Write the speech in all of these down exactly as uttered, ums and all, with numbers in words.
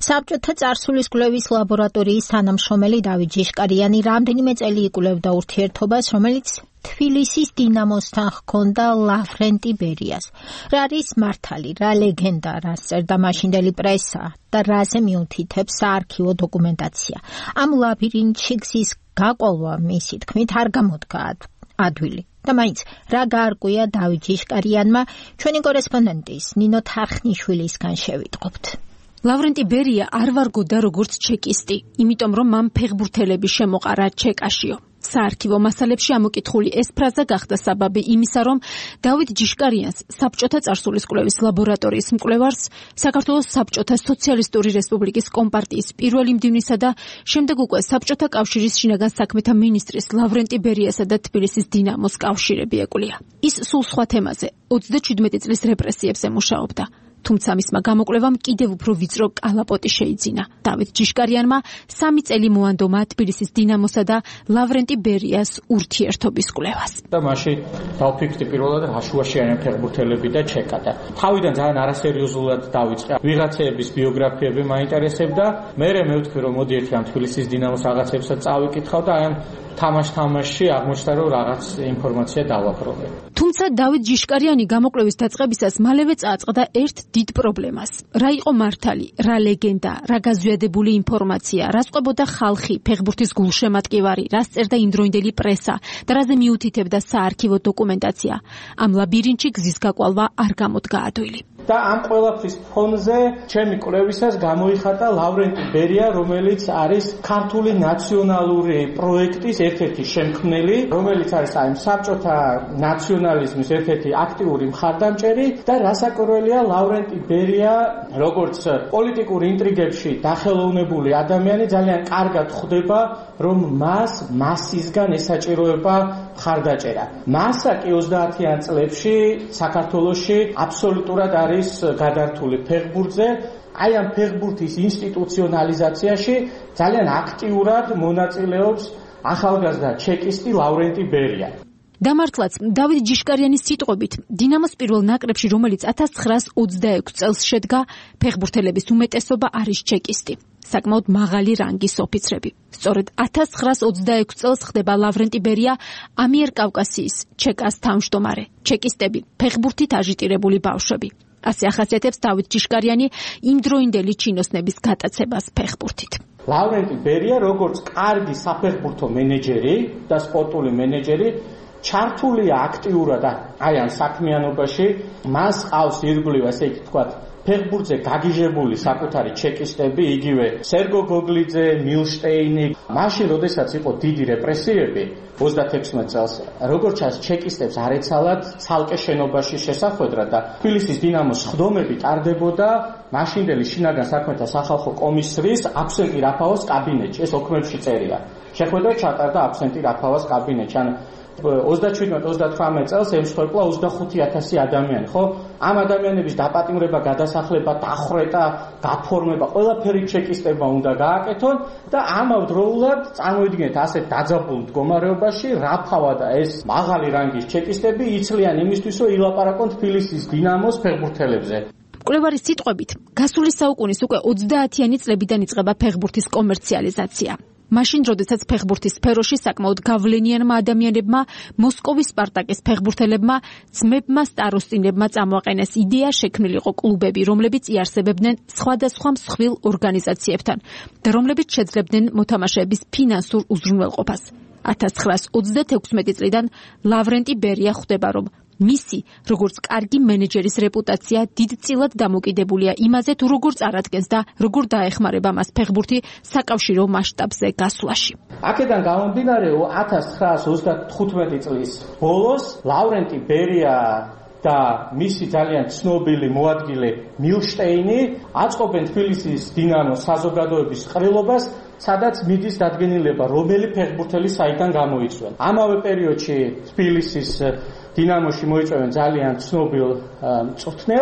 საბჭოთა წარსულის კვლევის ლაბორატორიის თანამშრომელი დავით ჯიშკარიანი რამდენიმე წელი იკვლევდა ურთიერთობას, რომელიც თბილისის დინამოსთან ჰქონდა ლავრენტი ბერიას. რა არის მართალი, რა ლეგენდა, რას წერდა მაშინდელი პრესა და რაზე მიუთითებს საარქივო დოკუმენტაცია. ამ ლაბირინთში გზის გაყოლვა მისი თქმით არ გამოდგა ადვილი. და მაინც რა გაარკვია დავით ჯიშკარიანმა, ჩვენი კორესპონდენტის ნინო თარხნიშვილისგან შევიტყობთ. ლავრენტი ბერია არ ვარგოდა როგორც ჩეკისტი, იმიტომ რომ მან ფეხბურთელები შემოყარა ჩეკაშიო. საარქივო მასალებში ამოკითხული ეს ფრაზა გახდა საბაბი იმისა, რომ დავით ჯიშკარიანს, საბჭოთა წარსულის კვლევის ლაბორატორიის მკვლევარს, საქართველოს საბჭოთა სოციალისტური რესპუბლიკის კომპარტიის პირველი მდივნისა და შემდეგ უკვე საბჭოთა კავშირის შინაგან საქმეთა მინისტრის ლავრენტი ბერიასა და თბილისის დინამოს კავშირები ეკვლია. ის სულ სხვა თემაზე, ოცდაჩვიდმეტი წლის რეპრესიებზე მუშაობდა. თუმცა მისმა გამოკვლევამ კიდევ უფრო ვიწრო კალაპოტი შეიძინა. დავით ჯიშკარიანმა სამი წელი მოანდომა თბილისის დინამოსა და ლავრენტი ბერიას ურთიერთობის კვლევას. და მაშინ დავფიქრდი პირველად რაშუაშიანი ფეხბურთელები და ჩეკა და თავიდან ძალიან არასერიოზულად დავიწყე. ვიღაცების ბიოგრაფიები მაინტერესებდა. მერე მე ვთქვი რომ მოდი ერთი ამ თბილისის დინამოს რაღაცებსაც წავიკითხავ და აი ამ თამაშ-თამაშში აღმოჩნდა რომ რაღაც ინფორმაცია დავაპრობე. თუმცა დავით ჯიშკარიანი გამოკვლევის დაწყებისას მალევე წააწყდა ერთ დიდ პრობლემას. რა იყო მართალი, რა ლეგენდა, რა გაზვიადებული ინფორმაცია, რას ყვებოდა ხალხი, ფეხბურთის გულშემატკივარი, რას წერდა იმდროინდელი პრესა და რაზე მიუთითებდა საარქივო დოკუმენტაცია. ამ ლაბირინთში გზის გაყვალვა არ გამოდგა ადვილი. და ამ ყველაფრის ფონზე ჩემი კვლევისას გამოიხატა ლავრენტი ბერია, რომელიც არის ქართული ნაციონალური პროექტის ერთ-ერთი შემქმნელი, რომელიც არის აი საბჭოთა ნაციონალიზმის ერთ-ერთი აქტიური მხარდამჭერი და რასაკვირველია, ლავრენტი ბერია, როგორც პოლიტიკურ ინტრიგებში დახელოვნებული ადამიანი, ძალიან კარგად ხვდება, რომ მას მასისგან ესაჭიროება მხარდაჭერა. მასა კი ოცდაათიან წლებში საქართველოში აბსოლუტურად არის გადართული ფეხბურთზე. აი ამ ფეხბურთის ინსტიტუციონალიზაციაში ძალიან აქტიურად მონაწილეობს ახალგაზრდა ჩეკისტი ლავრენტი ბერია. დამართლაც დავით ჯიშკარიანის სიტყვებით, დინამოს პირველ ნაკრებში, რომელიც ათას ცხრაას ოცდაექვსი წელს შედგა, ფეხბურთელების უმეტესობა არის ჩეკისტი. საკმაოდ მაღალი რანგის ოფიცრები. სწორედ ათას ცხრაას ოცდაექვსი წელს ხდება ლავრენტი ბერია ამიერკავკასიის ჩეკას თავმჯდომარე. ჩეკისტები ფეხბურთით აჟიტირებული ბავშვები. ასე ახასიათებს დავით ჯიშკარიანი იმდროინდელი ჩინოსნების გატაცებას ფეხბურთით. ლავრენტი ბერია როგორც კარგი საფეხბურთო მენეჯერი და სპორტული მენეჯერი ჩართულია აქტიურად აი ამ საქმიანობაში. მას ყავს ირგვლივ, ასე ვთქვათ, ფეხბურთზე გაგიჟებული საკუთარი ჩეკისტები, იგივე სერგო გოგლიძე, მილშტეინი. მაშინ, როდესაც იყო დიდი რეპრესიები ოცდათექვსმეტ წელს, როგორც ჩანს, ჩეკისტებს არ ეცალათ ცალკე შენობაში შესახვედრა და თბილისის დინამოს სხდომები ტარდებოდა მაშინდელი შინაგან საქმეთა სახალხო კომისრის აბსენტი რაფაოს კაბინეტში. ეს ოქმებში წერია. შეხვედრა ჩატარდა აბსენტი რაფაოს კაბინეტში. ან ოცდაჩვიდმეტ ოცდათვრამეტ წელს ემსხვერპლა ოცდახუთი ათასი ადამიანი, ხო? ამ ადამიანების დაპატიმრება, გადასახლება, დახვრეტა, გაფორმება, ყველაფერი ჩეკისტებმა უნდა გააკეთონ და ამავდროულად წარმოიდგინეთ ასეთ დაძაბულ მდგომარეობაში რაფავა და ეს მაღალი რანგის ჩეკისტები იცლიან იმისთვის, რომ ილაპარაკონ თბილისის დინამოს ფეხბურთელებზე. მკვლევარის სიტყვებით, გასული საუკუნის უკვე ოცდაათიანი წლებიდან იწყება ფეხბურთის კომერციალიზაცია. მაშინ, როდესაც ფეხბურთის სფეროში საკმაოდ გავლენიანმა ადამიანებმა, მოსკოვის სპარტაკის ფეხბურთელებმა, ძმებმა სტაროსტინებმა წამოაყენეს იდეა შექმნილიყო კლუბები, რომლებიც იარსებებდნენ სხვადასხვა მსხვილ ორგანიზაციებთან და რომლებიც შეძლებდნენ მოთამაშეების ფინანსურ უზრუნველყოფას. ათას ცხრაას ოცდათექვსმეტი წლიდან ლავრენტი ბერია ხვდება, რომ მისი, როგორც კარგი მენეჯერის რეპუტაცია დიდწილად დამოკიდებულია იმაზე, თუ როგორ წარადგენს და როგორ დაეხმარება მას ფეხბურთი საკავშირო მასშტაბზე გასვლაში. აქედან გამომდინარე, ათას ცხრაას ოცდათხუთმეტი წლის ბოლოს ლავრენტი ბერია და მისი ძალიან ცნობილი მოადგილე მილშტეინი აწყობენ თბილისის დინამოს საზოგადოების ყრილობას, სადაც მიდის დადგენილება, რომელი ფეხბურთელი საიდან გამოიწვია. ამავე პერიოდში თბილისის დინამოში მოიწვევენ ძალიან ცნობილ მწვრთნელს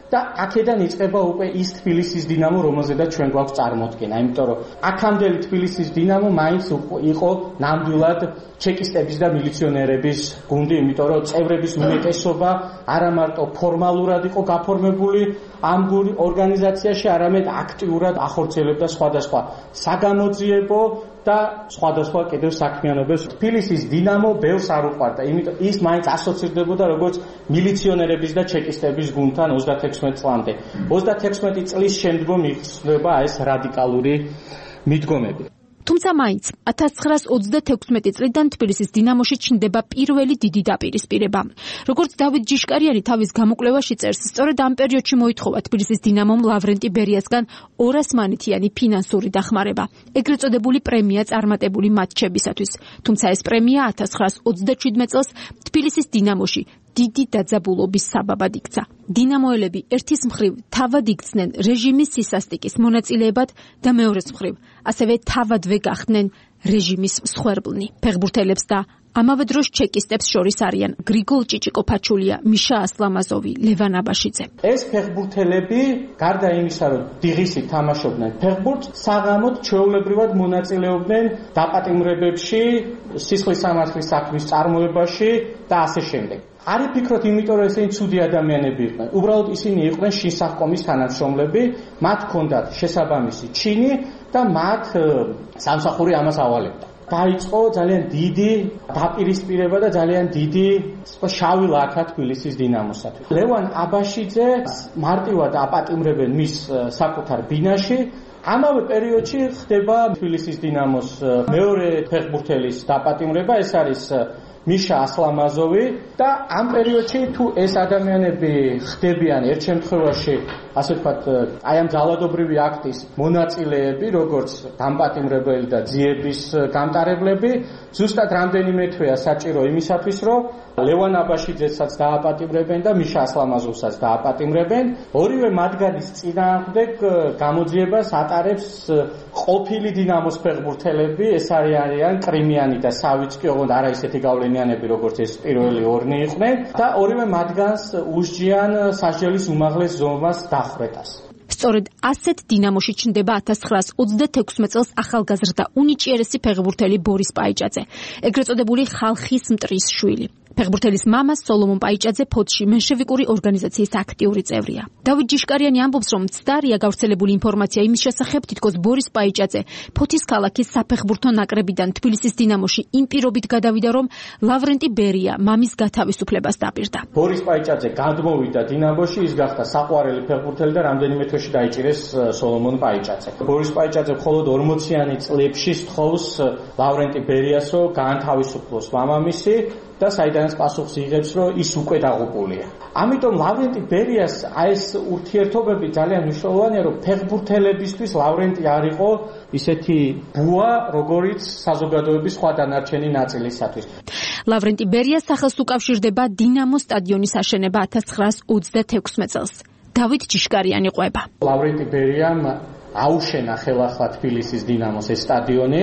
და აქედან იწყება უკვე ის თბილისის დინამო, რომელზედაც ჩვენ გვაქვს წარმოდგენა, იმიტომ რომ აქამდელი თბილისის დინამო მაინც იყო ნამდვილად ჩეკისტების და მილიციონერების გუნდი, იმიტომ რომ წევრების უმეტესობა არა მარტო ფორმალურად იყო გაფორმებული ამ ორგანიზაციაში, არამედ აქტიურად ახორციელებდა სხვადასხვა საგამოძიებო და სხვადასხვა კიდევ საქმიანობებს. თბილისის დინამო ბევრს არ უყვარდა, იმიტომ ის მაინც ასოცირდებოდა როგორც მილიციონერების და ჩეკისტების გუნდთან ოცდათექვსმეტ წლამდე. ოცდათექვსმეტი წლის შემდგომ იხსნება ეს რადიკალური მიდგომები. თუმცა მაინც ათას ცხრაას ოცდათექვსმეტი წლიდან თბილისის დინამოში ჩნდება პირველი დიდი დაპირისპირება. როგორც დავით ჯიშკარიანი თავის გამოკვლევაში წერს, სწორედ ამ პერიოდში მოითხოვა თბილისის დინამომ ლავრენტი ბერიასგან ორასმანეთიანი ფინანსური დახმარება, ეგრეთ წოდებული პრემია წარმატებული მატჩებისათვის. თუმცა ეს პრემია ათას ცხრაას ოცდაშვიდმეტ წელს თბილისის დინამოში დიდი დაძაბულობის საბაბად იქცა. დინამოელები ერთის მხრივ თავად იქცნენ რეჟიმის სისასტიკის მონაწილეებად და მეორეს მხრივ ასევე თავადვე გახდნენ რეჟიმის მსხვერპლნი. ფეხბურთელებს და ამავე დროს ჩეკისტებს შორის არიან გრიგოლ ჭიჭიკო-ფაჩულია, მიშა ასლამაზოვი, ლევან აბაშიძე. ეს ფეხბურთელები გარდა იმისა, რომ დიღისით თამაშობდნენ ფეხბურთს, საღამოდ ჩვეულებრივად მონაწილეობდნენ დაპატიმრებებში, სისხლის სამართლის საქმის წარმოებაში და ასე შემდეგ. არ იფიქროთ, იმიტომ რომ ესენი ცუდი ადამიანები იყვნენ. უბრალოდ ისინი იყვნენ შინსახკომის თანამშრომლები, მათ ჰქონდათ შესაბამისი ჩინი და მათ სამსახური ამას ავალებდა. დაიწყო ძალიან დიდი დაპირისპირება და ძალიან დიდი შავი ლაქა თბილისის დინამოსათვის. ლევან აბაშიძე მარტივად აპატიმრებენ მის საკუთარ ბინაში. ამავე პერიოდში ხდება თბილისის დინამოს მეორე ფეხბურთელის დაპატიმრება, ეს არის მიშა ასლამაზოვი და ამ პერიოდში თუ ეს ადამიანები ხდებიან ერთ შემთხვევაში, ასე ვთქვათ, აი ამ ძალადობრივი აქტის მონაწილეები, როგორც დამპატიმრებელი და ძიების გამტარებლები, ზუსტად რამდენიმე თვეა საჭირო იმისათვის, რომ ლევან აბაშიძესაც დააპატიმრებენ და მიშა ასლამაზოვსაც დააპატიმრებენ. ორივე მათგანის წინააღმდეგ გამოძიებას ატარებს ყოფილი დინამოს ფეხბურთელები, ეს არიან კრიმიანი და სავიცკი, ოღონდ არა ისეთი გავლენიანები, როგორც ეს პირველი ორნი იყვნენ და ორივე მათგანს უსჯიან სასჯელის უმაღლეს ზომას დახვრეტას. სწორედ ასეთ დინამოში ჩნდება ათას ცხრაას ოცდათექვსმეტ წელს ახალგაზრდა უნიჭიერესი ფეხბურთელი ბორის პაიჭაძე, ეგრეთ წოდებული ხალხის მტრის შვილი. ფეხბურთელის მამა სოლომონ პაიჭაძე ფოთში მენშევიკური ორგანიზაციის აქტიური წევრია. დავით ჯიშკარიანი ამბობს, რომ მცდარია გავრცელებული ინფორმაცია იმის შესახებ, თითქოს ბორის პაიჭაძე ფოთის ქალაქის საფეხბურთო ნაკრებიდან თბილისის დინამოში იმ პირობით გადავიდა, რომ ლავრენტი ბერია მამის გათავისუფლებას დაპირდა. ბორის პაიჭაძე გადმოვიდა დინამოში, ის გახდა საყვარელი ფეხბურთელი და რამდენიმე თვეში დაიჭირეს სოლომონ პაიჭაძე. ბორის პაიჭაძე მხოლოდ ორმოციანი წლებში სთხოვს ლავრენტი ბერიას, რომ გაანთავისუფლოს მამამისი და საიდანაც პასუხს იღებს, რომ ის უკვე დაღუპულია. ამიტომ ლავრენტი ბერიას აი ეს ურთიერთობები ძალიან მნიშვნელოვანია, რომ ფეხბურთელებისთვის ლავრენტი არ იყო ისეთი ბუა, როგორიც საზოგადოების სხვა დანარჩენი ნაწილისათვის. ლავრენტი ბერიას სახელს უკავშირდება დინამოს სტადიონის აშენება ათას ცხრაას ოცდათექვსმეტ წელს. დავით ჯიშკარიანი ყვება. ლავრენტი ბერიამ აუშენა ხელახლა თბილისის დინამოს ეს სტადიონი.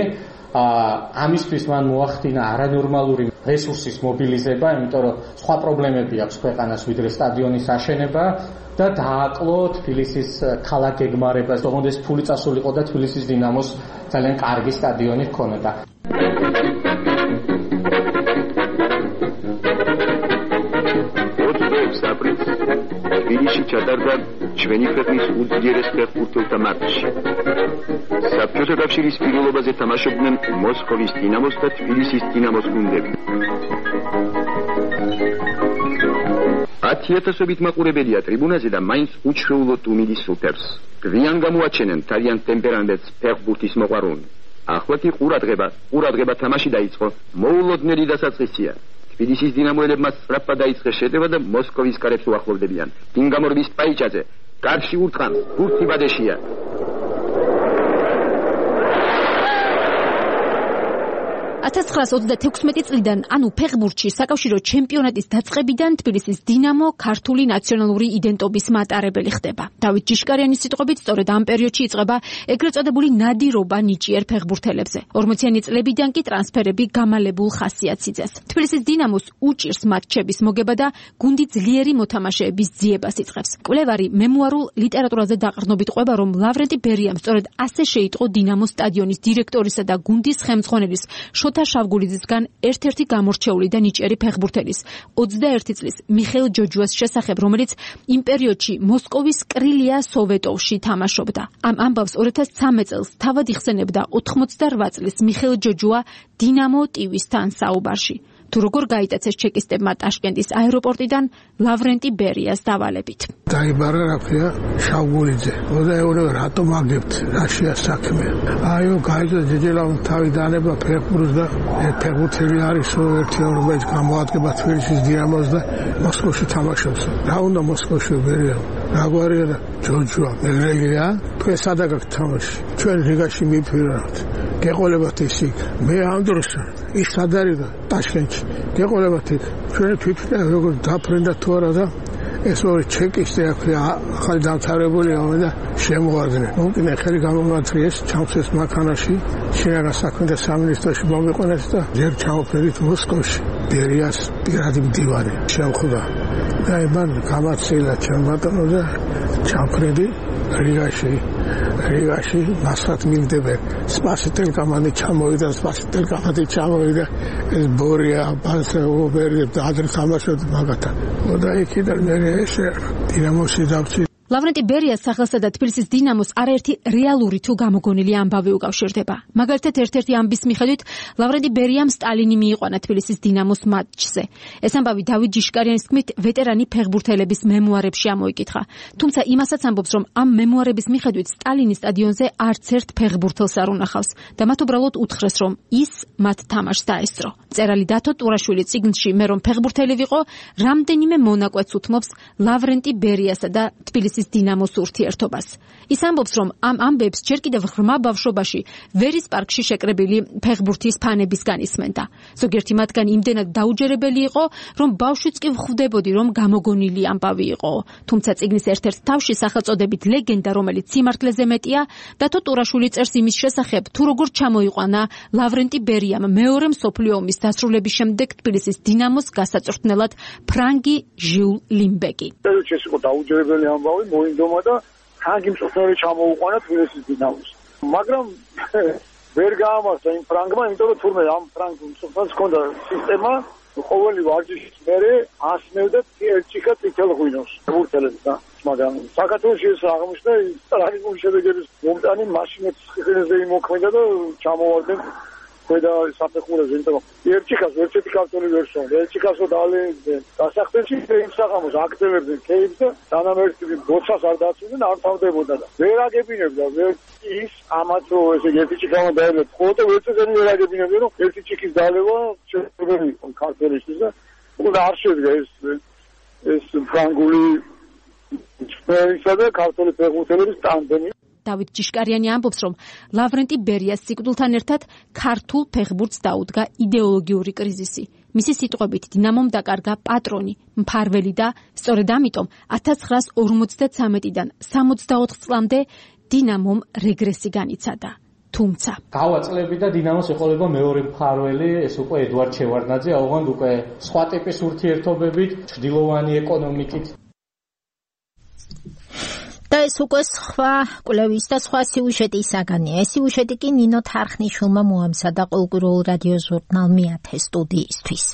ამისთვის მან მოახდინა არანორმალური რესურსის მობილიზება, იმიტომ რომ სხვა პრობლემები აქვს ქვეყანას ვიდრე სტადიონის აშენება და დააკლო თბილისის ქალაქ გეგმარებას, თუმცა ეს ფული წასულიყო და თბილისის დინამოს ძალიან კარგი სტადიონი ჰქონოდა. აპრილს თბილისში ჩატარდა ჩვენი ქვეყნის უძლიერეს ფეხბურთელთა მატჩი. საბჭოთა კავშირის პირველობაზე თამაშობდნენ მოსკოვის დინამოს და თბილისის დინამოს გუნდები. ათიათასობით მაყურებელია ტრიბუნაზე და მაინც უჩვეულოდ უმიდის სუფერს. გვიან გამოაჩენენ თავიანთ ტემპერამენტს ფეხბურთის მოყვარულნი. ახლა კი ყურადღება, ყურადღება თამაში დაიწყო. მოულოდნელი დასაწყისია. თბილისის დინამოელებმა სწრაფად დაიწყეს შეტევა და მოსკოვის კარებს უახლოვდებიან. დინგამორბის პაიჭაძე გარში ურტყამს, ბურთი ბადეშია. ათას ცხრაას ოცდათექვსმეტი წლიდან, ანუ ფეხბურთში საკავშირო ჩემპიონატის დაწყებიდან თბილისის დინამო ქართული ნაციონალური იდენტობის მატარებელი ხდება. დავით ჯიშკარიანის სიტყვებით, სწორედ ამ პერიოდში იწყება ეგრეთ წოდებული ნადირობა ნიჭიერ ფეხბურთელებზე. ორმოციანი წლებიდან კი ტრანსფერები გამალებულ ხასიათს იძენს. თბილისის დინამოს უჭირს მატჩების მოგება და გუნდი ძლიერი მოთამაშეების ძიებას იწყებს. კვლევარი მემუარულ ლიტერატურაზე დაყრდნობით ყვება, რომ ლავრენტი ბერიამ სწორედ ასე შეიტყო დინამოს სტადიონის დირექტორისა და გუნდის ხელმძღვანელის შოთა შავგულიძისგან ერთ-ერთი გამორჩეული და ნიჭიერი ფეხბურთელის ოცდაერთი წლის მიხეილ ჯოჯუას შესახებ, რომელიც იმ პერიოდში მოსკოვის კრილია სოვეტოვში თამაშობდა. ამ ამბავს ორ ათას ცხრამეტ წელს თავად იხსენებდა ოცდაოთხ წლის მიხეილ ჯოჯუა დინამო ტივისთან საუბარში. თუ როგორ გაიტაცეს ჩეკისტებმა ტაშკენტის აეროპორტიდან ლავრენტი ბერიას დავალებით. დაიბარა რაფია შავგულიძე. ოცდაექვსი რატომ აგებთ რაშია საქმე? აიო გაიწო ჯეჯელავ თავი დანება ფეხბურთს და ფეხბურთელი არის ერთიანობის გამოადგება თბილისის დინამოს და მოსკოვში თამაშობს. რა უნდა მოსკოვში ბერია? რაგვარია და ჯოჯუა მეგრელია? თქვენ სადა გაქვთ თამაში? ჩვენ რიგაში მიფირავთ. გეყოლებათ ის იქ. მე ამ დროს ის სად არის და ტაშკენტში გეყოლებათ იქ. ჩვენ თვითონ როგორ დაფრენდა თუ არა და ეს ორი ჩეკისტი აქვს ახალი დამთავრებულია და შემოვარდნენ. მოკინე ხელი გამომართიეს, ჩამწეს მანქანაში, შინაგან საქმეთა სამინისტროში მომიყვანეს და ჯერ ჩავფერით მოსკოვში. ბერიას პირადი მდივანი შემხვდა. და იმან გამაცილა ჩემ ბატონო და ჩავფრედი რიგაში. რიგაში მასრათ მილდებენ. სპასიტელ კამანი ჩამოვიდა, სპასიტელ კამანი ჩამოვიდა. ეს ბორია, ბანსე, უბერი და ადრე თამაშობდი მაგათან. და იქიდან მე ესე დინამოში დავწი. ლავრენტი ბერიას სახელსა და თბილისის დინამოს არაერთი რეალური თუ გამოგონილი ამბავი უკავშირდება. მაგალითად, ერთ-ერთი ამბის მიხედვით, ლავრენტი ბერიამ სტალინი მიიყვანა თბილისის დინამოს მატჩზე. ეს ამბავი დავით ჯიშკარიანის თქმით, ვეტერანი ფეხბურთელების მემუარებში ამოიკითხა. თუმცა იმასაც ამბობს, რომ ამ მემუარების მიხედვით სტალინის სტადიონზე არც ერთ ფეხბურთელს არ უნახავს და მათ უბრალოდ უთხრეს, რომ ის მათ თამაშს დაესწრო. მწერალი დათო ტურაშვილი წიგნში მე რომ ფეხბურთელი ვიყო, რამდენიმე მონაკვეთს უთმობს ლავრენტი ბერიასა და თბილისის დინამოს ურთიერთობას. ის ამბობს, რომ ამ ამბებს ჯერ კიდევ ღრმა ბავშვობაში ვერის პარკში შეკრებილი ფეხბურთის ფანებისგან ისმენდა. ზოგიერთი მათგანი იმდენად დაუჯერებელი იყო, რომ ბავშვიც კი ვხვდებოდი, რომ გამოგონილი ამბავი იყო. თუმცა წიგნის ერთ-ერთ თავში სახელწოდებით ლეგენდა, რომელიც სიმართლეზე მეტია, დათო ტურაშვილი წერს იმის შესახებ, თუ როგორ ჩამოიყვანა ლავრენტი ბერიამ მეორე მსოფლიო ომის დასრულების შემდეგ თბილისის დინამოს გასაწვრთნელად ფრანგი ჟიულ ლიმბეკი. ეს იყო დაუჯერებელი ამბავი, მოინდომა და ფრანგი მწვრთნელი ჩამოუყვანა თბილისის დინამოს. მაგრამ ვერ გაამართლა იმ ფრანგმა, იმიტომ რომ თურმე ამ ფრანგ მწვრთნელს ჰქონდა სისტემა, ყოველი ვარჯიშის მერე ასმევდა ერთჩიკა წითელ ღვინოს ფეხბურთელებს და მაგრამ საქართველოში ეს აღმოჩნდა სტრალინიზმის შედეგების მომტანი მაშინაც ხილზე იმოქმედა და ჩამოვარდნენ ქვედა საფეხურებზე, იმიტომ რომ ერთჩიკას ერთჩიკა კარტონი ვერ შევდა, ერთჩიკასო დაალენდნენ. დასახდელში იმ საღამოს აქტივებდნენ კეიბს და თანამერტი ბოცას არ დაცვდნენ, არ თავდებოდა და ვერ აგებინებდა, ვერ ის ამათ რო ესე ერთი ჩიკამა დაელეთ, ხოლმე ვერცეზე ვერ აგებინებდა, რომ ერთი ჩიკის დალევა შეგვიძლია იყო ქართველისთვის და უკვე არ შედგა ეს ეს ფრანგული სპეცია და ქართული ფეხბურთელების ტანდემი. დავით ჯიშკარიანი ამბობს, რომ ლავრენტი ბერიას სიკვდილთან ერთად ქართულ ფეხბურთს დაუდგა იდეოლოგიური კრიზისი. მისი სიტყვებით, დინამომ დაკარგა პატრონი, მფარველი და სწორედ ამიტომ ათას ცხრაას ორმოცდათვრამეტიდან სამოცდაოთხ წლამდე დინამომ რეგრესი განიცადა. თუმცა გავა წლები და დინამოს ეყოლება მეორე მფარველი, ეს უკვე ედვარდ შევარდნაძე, ოღონდ უკვე სხვა ტიპის ურთიერთობებით, ჭრდილოვანი ეკონომიკით. და ეს უკვე სხვა კვლევის და სხვა სიუჟეტის საგანია. ეს სიუჟეტი კი ნინო თარხნიშვილმა მოამზადა ყოველკვირეულ რადიო ჟურნალ მეათე სტუდიისთვის.